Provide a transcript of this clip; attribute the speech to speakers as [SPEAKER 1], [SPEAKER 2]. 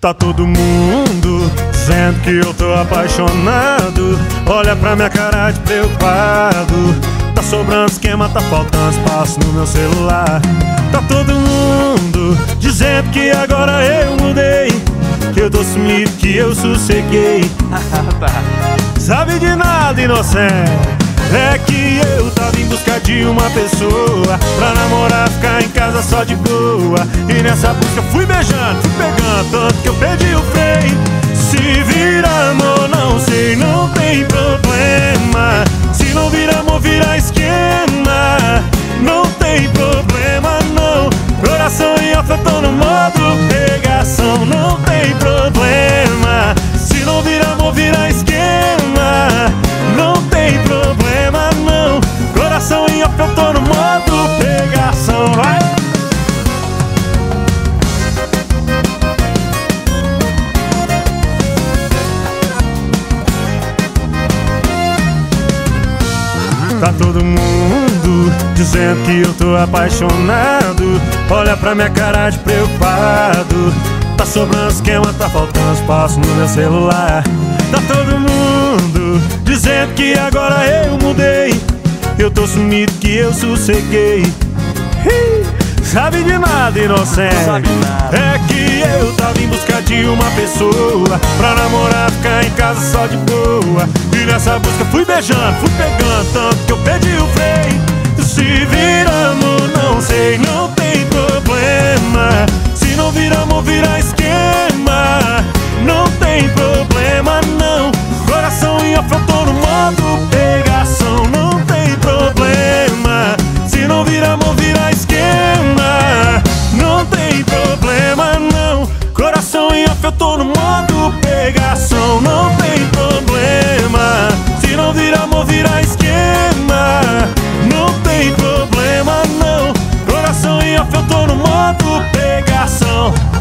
[SPEAKER 1] Tá todo mundo dizendo que eu tô apaixonado. Olha pra minha cara de preocupado. Tá sobrando esquema, tá faltando espaço no meu celular. Tá todo mundo dizendo que agora eu mudei, que eu tô sumido, que eu sosseguei. Sabe de nada, inocente. É que eu tava em busca de uma pessoa pra namorar, ficar em casa só de boa. E nessa busca fui beijando, fui pegando, tanto que eu perdi o freio. Se vira amor, não sei, não tem problema. Se não vira amor, vira esquema. Não tem problema não. Coração em off, eu tô no modo pegação. Não tem problema. Se não vira amor, vira esquema. Não tem problema não. Coração em off, eu tô no modo pegação. Vai! Tá todo mundo dizendo que eu tô apaixonado. Olha pra minha cara de preocupado. Tá sobrando esquema, tá faltando espaço no meu celular. Tá todo mundo dizendo que agora eu mudei, eu tô sumido, que eu sosseguei. Sabe de nada, inocente. É que eu tava em busca de uma pessoa pra namorar, ficar em casa só de boa. E nessa busca fui beijando, fui pegando, tanto que eu perdi o freio. Se vira amor, não sei, não tem problema. Se não vira amor, vira esquema. Não tem problema não. Coração em off, eu tô no modo pegação. Não tem problema. Se não vira amor, vira esquema. Não tem problema não. Coração em off, eu tô no modo pegação. Não tem problema. Se não vira amor, vira esquema. Não tem problema não. Coração em off, eu tô no modo pegação.